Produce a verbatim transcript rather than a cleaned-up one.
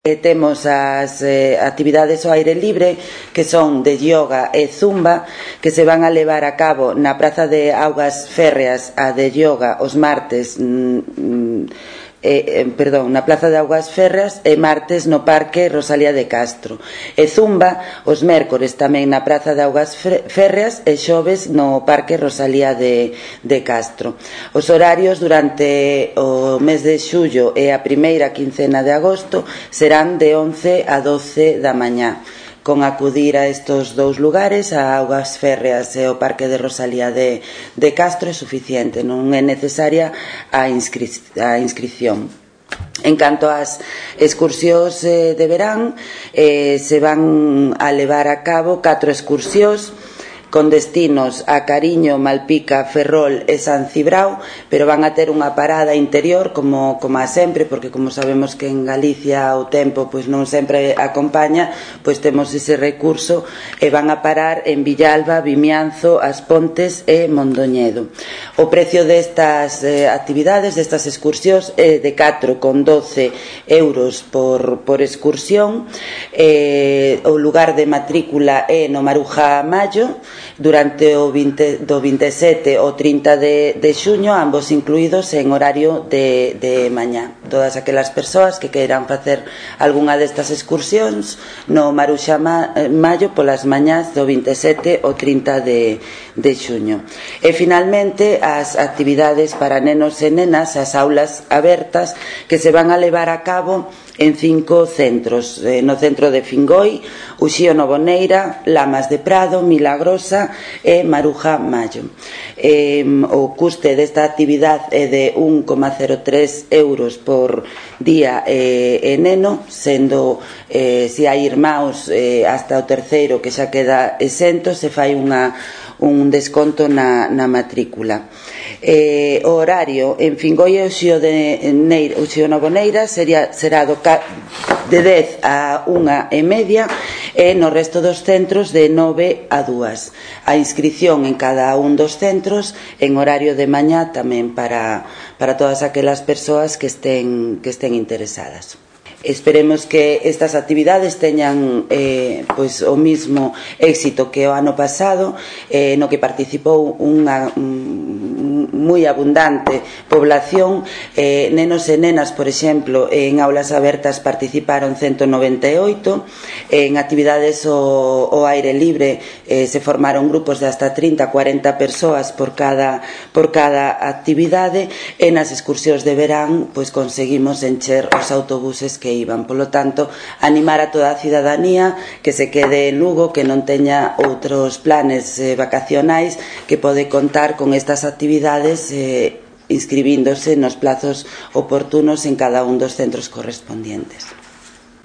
E temos as eh, actividades ao aire libre, que son de yoga e zumba, que se van a levar a cabo na Praza de Augas Férreas, a de yoga os martes mm, eh, perdón, na Plaza de Augas Férreas, e martes no Parque Rosalía de Castro, e zumba os mércores tamén na Praza de Augas Férreas e xoves no Parque Rosalía de, de Castro. Os horarios durante o mes de xullo e a primeira quincena de agosto serán de once a doce da mañá. Con acudir a estos dous lugares, a Augas Férreas e o Parque de Rosalía de, de Castro, é suficiente, non é necesaria a, inscri a inscripción. En canto ás excursións eh, de verán, eh, se van a levar a cabo catro excursións con destinos a Cariño, Malpica, Ferrol e San Cibrao, pero van a ter unha parada interior como, como a sempre, porque como sabemos que en Galicia o tempo pois non sempre acompaña, pois temos ese recurso e van a parar en Villalba, Vimianzo, As Pontes e Mondoñedo. O precio destas eh, actividades, destas excursións, é de catro con doce euros por, por excursión. Eh, o lugar de matrícula é no Maruja Mayo, durante o vinte, do vinte e sete ao trinta de, de xuño, ambos incluídos en horario de, de mañá. Todas aquelas persoas que queiran facer algunha destas excursións no Maruxa Mayo polas mañás do vinte e sete ao trinta de, de xuño. E finalmente as actividades para nenos e nenas, as aulas abertas que se van a levar a cabo en cinco centros, eh, no centro de Fingoi, Uxío Novoneira, Lamas de Prado, Milagrosa e Maruja Mayo. Eh, o custe desta actividade é de un coma cero tres euros por día e eh, neno, sendo eh, se hai irmãos eh, hasta o terceiro que xa queda exento, se fai unha un desconto na, na matrícula. Eh, o horario en Fingoi e Uxío, de Neira, Uxío Novoneira sería, será do de dez a unha e media e no resto dos centros de nove a dúas. A inscripción en cada un dos centros en horario de mañá tamén para, para todas aquelas persoas que estén, que estén interesadas. Esperemos que estas actividades teñan eh, pois, o mismo éxito que o ano pasado, eh, no que participou unha um, moi abundante población. Eh, nenos e nenas, por exemplo, en aulas abertas participaron ciento noventa e oito, en actividades o, o aire libre eh, se formaron grupos de hasta trinta a cuarenta persoas por cada, por cada actividade, e nas excursións de verán pois, conseguimos encher os autobuses que iban. Polo tanto, animar a toda a cidadanía que se quede en Lugo, que non teña outros planes eh, vacacionais, que pode contar con estas actividades eh, inscribíndose nos plazos oportunos en cada un dos centros correspondientes.